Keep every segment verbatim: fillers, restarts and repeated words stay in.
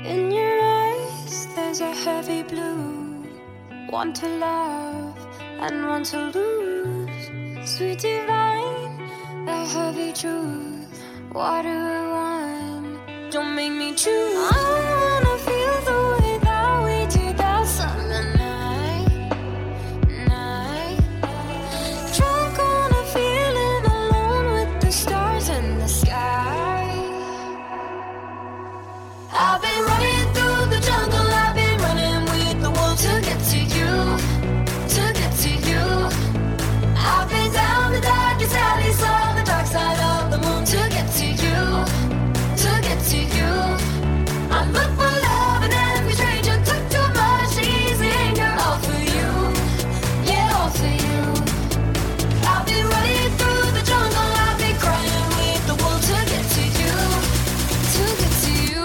In your eyes, there's a heavy blue. Want to love and want to lose. Sweet divine, the heavy truth. What do I want? Don't make me choose. I wanna feel the way that we did that summer night. Night. Drunk on a feeling alone with the stars in the sky. I've been running through the jungle, I've been running with the wolves to get to you, to get to you. I've been down the darkest alley, saw the dark side of the moon to get to you, to get to you. I look for love in every stranger, took too much easy anger, all for you, yeah, all for you. I've been running through the jungle, I've been crying with the wolves to get to you, to get to you.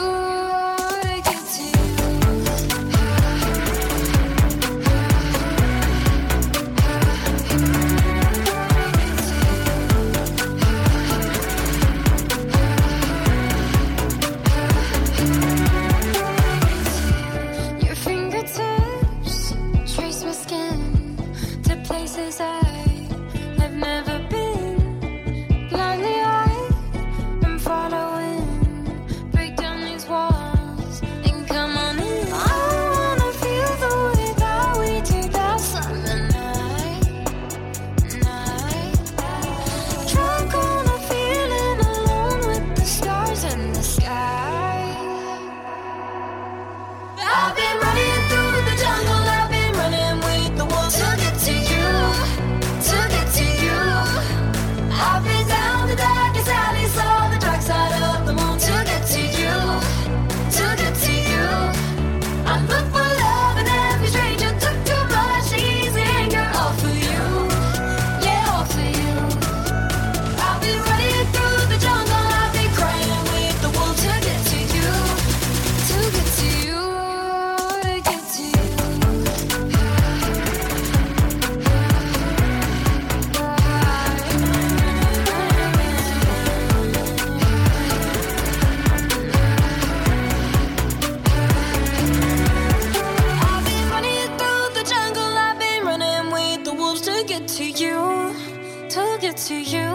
To you,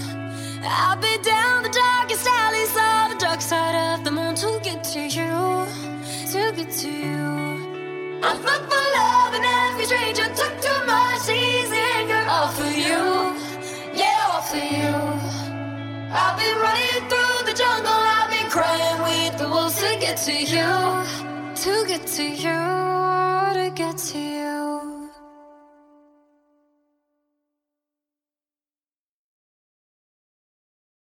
I'll be down the darkest alleys, saw the dark side of the moon to get to you, to get to you. I look for love in every stranger, took too much easy anger, all for you, yeah, all for you. I've been running through the jungle, I've been crying with the wolves to get to you, to get to you, to get to you.